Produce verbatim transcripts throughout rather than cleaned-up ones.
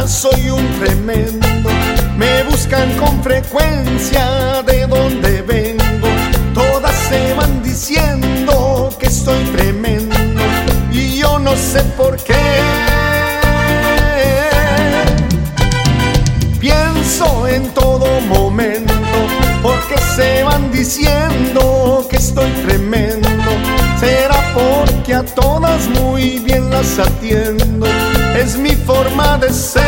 muchachas soy un tremendo. Me buscan con frecuencia de donde vengo. Todas se van diciendo que estoy tremendo y yo no sé por qué. Pienso en todo momento porque se van diciendo que estoy tremendo. Será porque a todas muy bien las atiendo. Es mi forma de ser.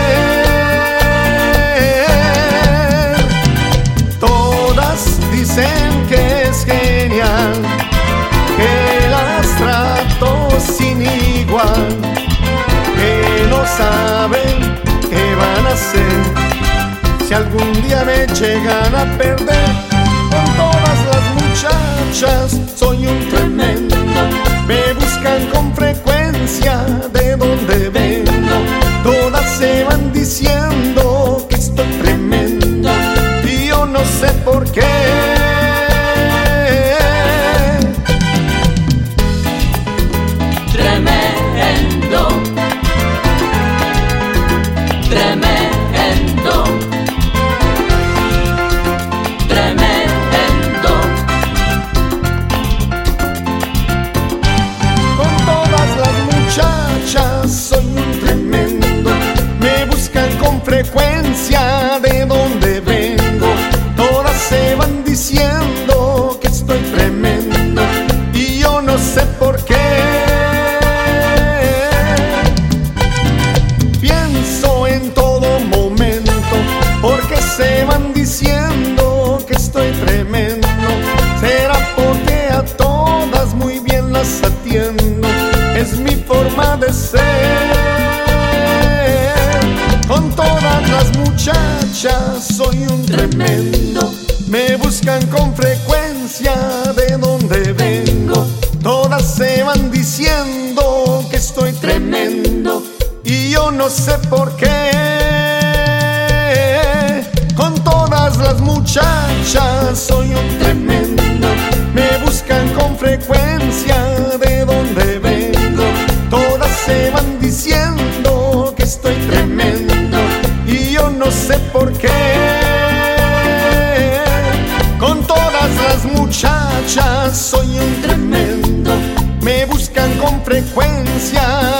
Todas dicen que es genial, que las trato sin igual, que no saben qué van a hacer si algún día me llegan a perder. Con todas las muchachas soy un tremendo. Me buscan con frecuencia de donde vengo. Todas se van diciendo que estoy tremendo y yo no sé por qué. Tremendo, tremendo, tremendo. Con todas las muchachas soy un tremendo. Me buscan con frecuencia de donde vengo. Todas se van diciendo que estoy tremendo y yo no sé por qué. Pienso en todo momento porque se van diciendo que estoy tremendo. Será porque a todas muy bien las atiendo. Es mi forma de ser. Con todas las muchachas soy un tremendo. Me buscan con frecuencia de donde vengo. Todas se van diciendo que estoy tremendo y yo no sé por qué. Con todas las muchachas soy un tremendo. Me buscan con frecuencia de donde vengo. Todas se van diciendo que estoy tremendo y yo no sé por qué. Con todas las muchachas soy un tremendo. Me buscan con frecuencia